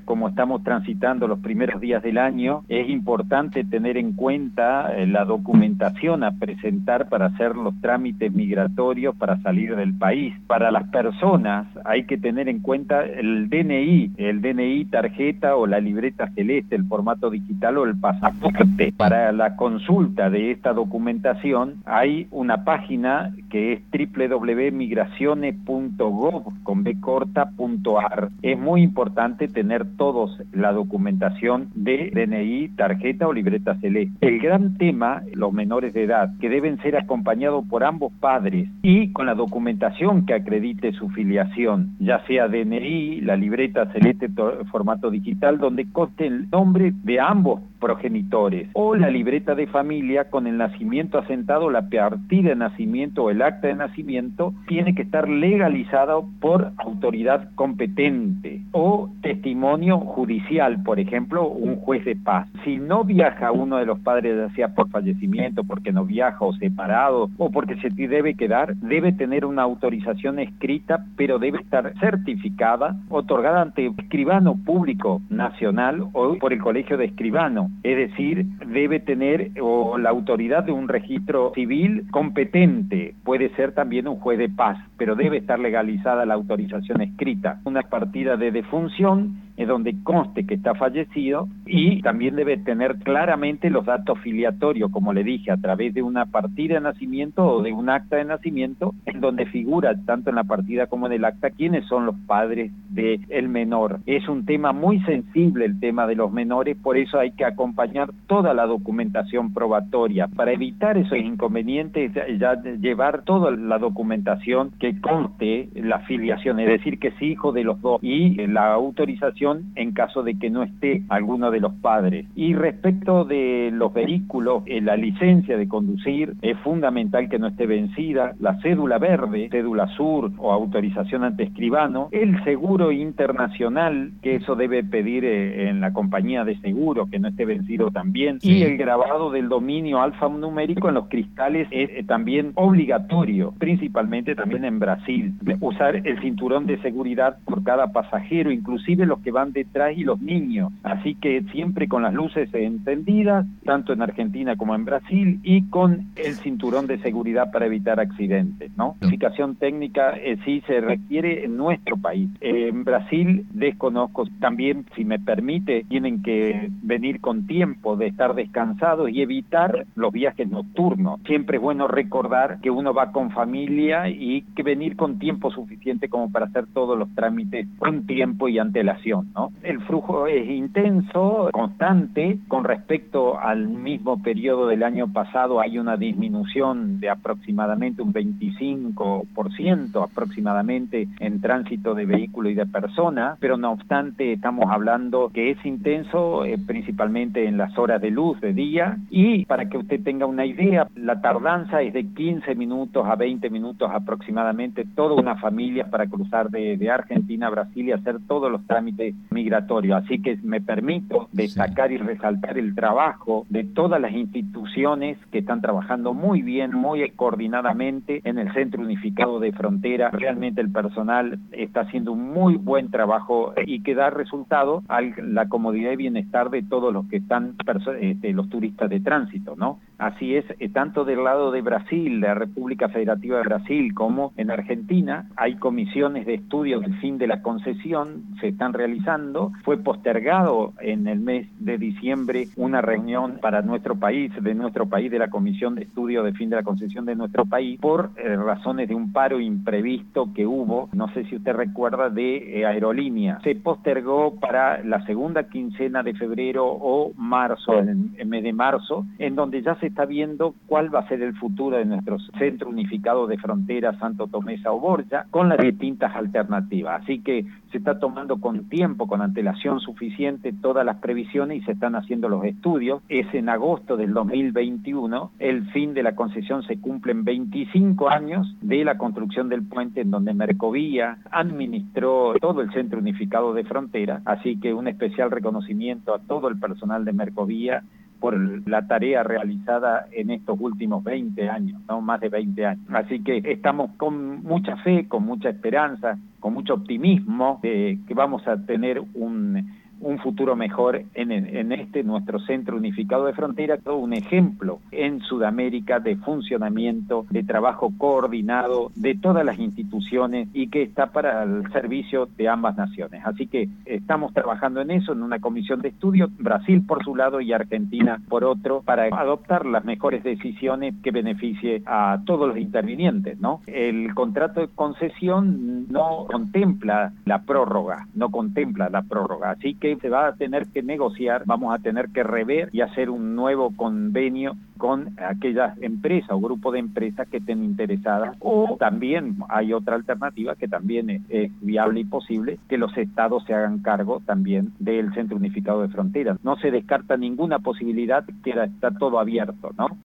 como estamos transitando los primeros días del año, es importante tener en cuenta la documentación a presentar para hacer los trámites migratorios para salir del país. Para las personas hay que tener en cuenta el DNI tarjeta o la libreta celeste, el formato digital o el pasaporte. Para la consulta de esta documentación hay una página que es www.migraciones.gov.ar. Es muy importante tener todos la documentación de DNI, tarjeta o libreta celeste. El gran tema, los menores de edad, que deben ser acompañados por ambos padres y con la documentación que acredite su filiación, ya sea DNI, la libreta celeste formato digital, donde conste el nombre de ambos progenitores, o la libreta de familia con el nacimiento asentado, la partida de nacimiento o el acta de nacimiento, tiene que estar legalizado por autoridad competente o testimonio judicial, por ejemplo, un juez de paz. Si no viaja uno de los padres, ya sea por fallecimiento, porque no viaja o separado, o porque se debe quedar, debe tener una autorización escrita, pero debe estar certificada, otorgada ante escribano público nacional o por el Colegio de Escribano. Es decir, debe tener la autoridad de un registro civil competente, puede ser también un juez de paz, pero debe estar legalizada la autorización escrita. Una partida de defunción es donde conste que está fallecido y también debe tener claramente los datos filiatorios, como le dije, a través de una partida de nacimiento o de un acta de nacimiento, en donde figura tanto en la partida como en el acta quiénes son los padres del menor. Es un tema muy sensible el tema de los menores, por eso hay que acompañar toda la documentación probatoria. Para evitar esos inconvenientes, ya llevar toda la documentación que conste la filiación, es decir, que es hijo de los dos, y la autorización en caso de que no esté alguno de los padres. Y respecto de los vehículos, la licencia de conducir es fundamental que no esté vencida, la cédula verde, cédula sur o autorización ante escribano, el seguro internacional, que eso debe pedir en la compañía de seguro, que no esté vencido también, y el grabado del dominio alfanumérico en los cristales es también obligatorio, principalmente también en Brasil. Usar el cinturón de seguridad por cada pasajero, inclusive los que van detrás y los niños, así que siempre con las luces encendidas, tanto en Argentina como en Brasil, y con el cinturón de seguridad para evitar accidentes, ¿no? Verificación técnica sí se requiere en nuestro país. En Brasil desconozco, también, si me permite, tienen que venir con tiempo de estar descansados y evitar los viajes nocturnos. Siempre es bueno recordar que uno va con familia y que venir con tiempo suficiente como para hacer todos los trámites con tiempo y antelación, ¿no? El flujo es intenso, constante. Con respecto al mismo periodo del año pasado hay una disminución de aproximadamente un 25% aproximadamente en tránsito de vehículo y de persona, pero no obstante estamos hablando que es intenso principalmente en las horas de luz de día, y para que usted tenga una idea, la tardanza es de 15 minutos a 20 minutos aproximadamente, toda una familia para cruzar de Argentina a Brasil y hacer todos los trámites migratorios. Así que me permito destacar y resaltar el trabajo de todas las instituciones que están trabajando muy bien, muy coordinadamente en el Centro Unificado de Frontera. Realmente el personal está haciendo un muy buen trabajo y que da resultado a la comodidad y bienestar de todos los que están, los turistas de tránsito, ¿no? Así es, tanto del lado de Brasil, la República Federativa de Brasil, como en Argentina, hay comisiones de estudio del fin de la concesión, se están realizando. Fue postergado en el mes de diciembre una reunión para nuestro país, de la Comisión de Estudio de Fin de la Concesión de nuestro país, por razones de un paro imprevisto que hubo, no sé si usted recuerda, de aerolínea. Se postergó para la segunda quincena de febrero o marzo, en el mes de marzo, en donde ya se está viendo cuál va a ser el futuro de nuestro Centro Unificado de Frontera Santo Tomé Sao Borja, con las distintas alternativas. Así que se está tomando con tiempo, con antelación suficiente, todas las previsiones y se están haciendo los estudios. Es en agosto del 2021, el fin de la concesión, se cumplen 25 años de la construcción del puente, en donde Mercovía administró todo el Centro Unificado de Frontera, así que un especial reconocimiento a todo el personal de Mercovía por la tarea realizada en estos últimos 20 años, ¿no? Más de 20 años. Así que estamos con mucha fe, con mucha esperanza, con mucho optimismo, que vamos a tener un un futuro mejor en este nuestro Centro Unificado de Frontera, todo un ejemplo en Sudamérica de funcionamiento, de trabajo coordinado de todas las instituciones y que está para el servicio de ambas naciones. Así que estamos trabajando en eso, en una comisión de estudio, Brasil por su lado y Argentina por otro, para adoptar las mejores decisiones que beneficie a todos los intervinientes, ¿no? El contrato de concesión no contempla la prórroga, así que se va a tener que negociar, vamos a tener que rever y hacer un nuevo convenio con aquellas empresas o grupo de empresas que estén interesadas, o también hay otra alternativa que también es viable y posible, que los estados se hagan cargo también del Centro Unificado de Fronteras. No se descarta ninguna posibilidad, está todo abierto, ¿no?